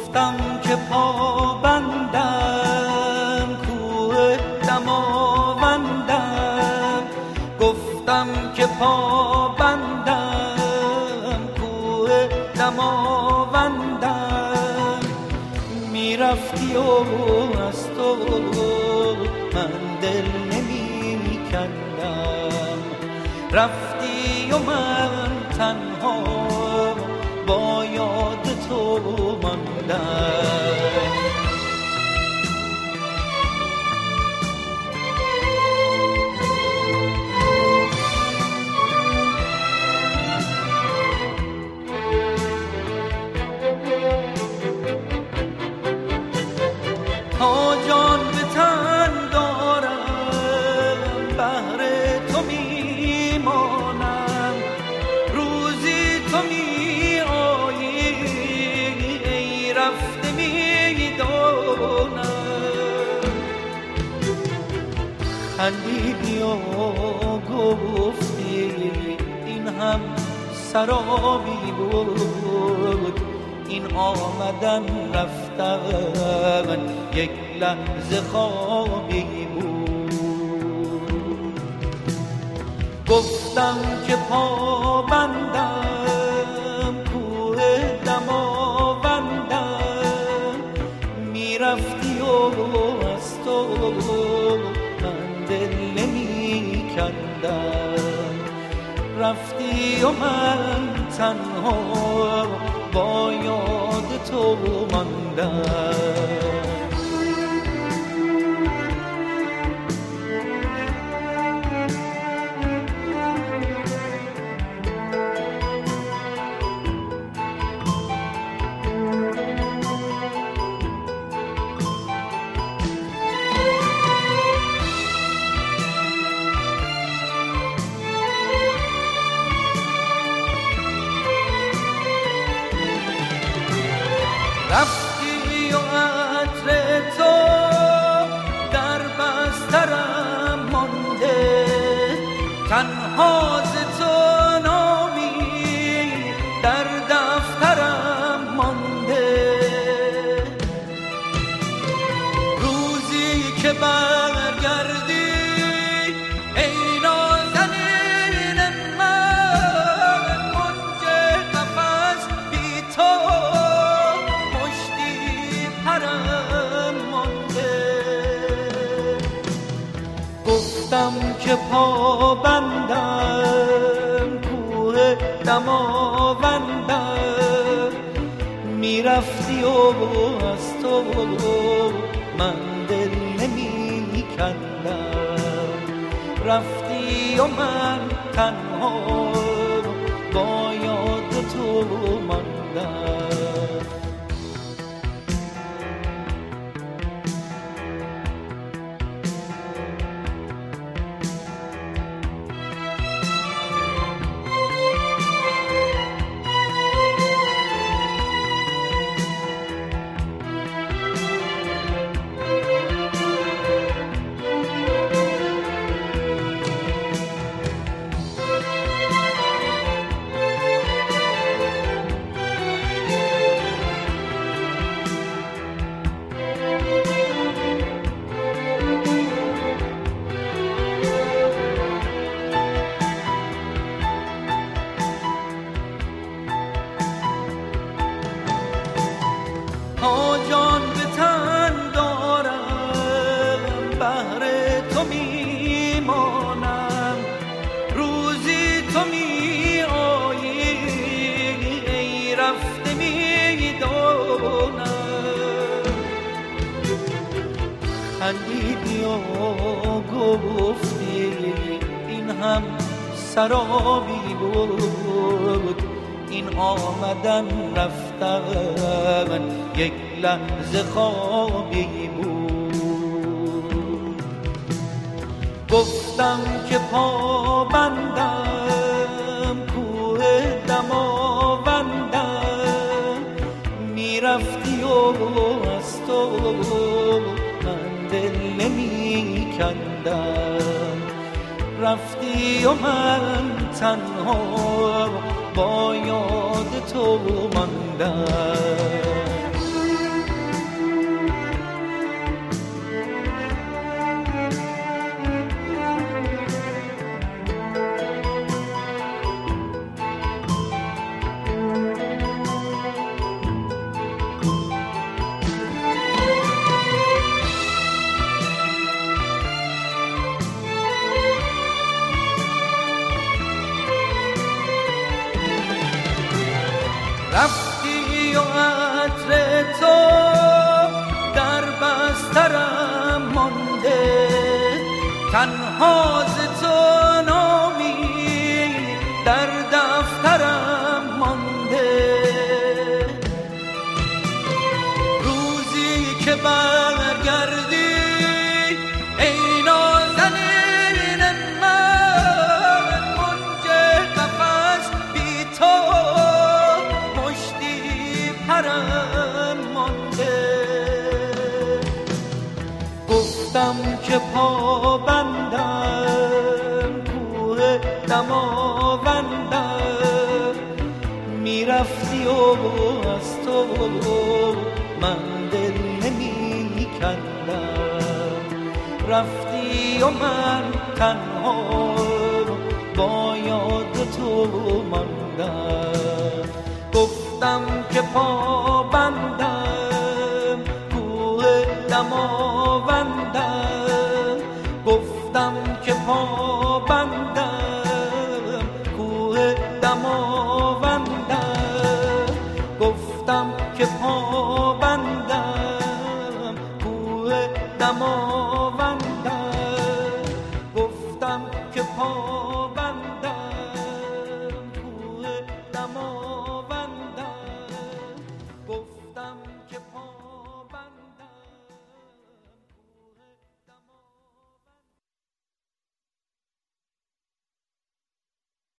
گفتم که پابندم کوه دماوندم، گفتم که پابندم کوه دماوندم، میرفتی و از تو من دل نمی کندم، رفتی و من تنها با یاد تو ماندم. تا جان به تن دارم بهر تو میمانم، روزی تو می آیی ای رفته میدانم، خندیدی و گفتی این هم سرابی بود، این آمدن رفتن یک لحظه خوابی بود. گفتم که پابندم کوه دماوندم، میرفتی و از تو من دل نمی کندم، رفتی و من تنها با یاد تو ماندم. رفتی و عطر تو در بسترم مانده، تنها ز تو نامی در دفترم مانده، روزی که برگردی ای نازنین من، کنج قفس بی تو گفتم که پابندم کوه دماوندم، میرفتی و از تو من دل نمی کندم، رفتی و من تنها با یاد تو ماندم. تا جان به تن دارم بهر تو میمانم، روزی تو می آیی ای رفته میدانم، خندیدی و گفتی این هم سرابی بود، این آمدن رفتن یک لحظه خوابی بود. گفتم که پابندم کوه دماوندم، میرفتی و از تو من دل نمی کندم، رفتی و من تنها با یاد تو ماندم. تنها ز تو نامی در دفترم مانده. روزی که برگردی ای نازنین من، کنج قفس بی تو مشتی پرم مانده. گفتم که پابندم کوه دماوندم، میرفتی و از تو من دل نمی کندم. رفتی و من تنها با یاد تو ماندم. گفتم که پابندم کوه دماوندم، گفتم که پابندم کوه دماوندم، گفتم که پابندم کوه دماوندم، گفتم که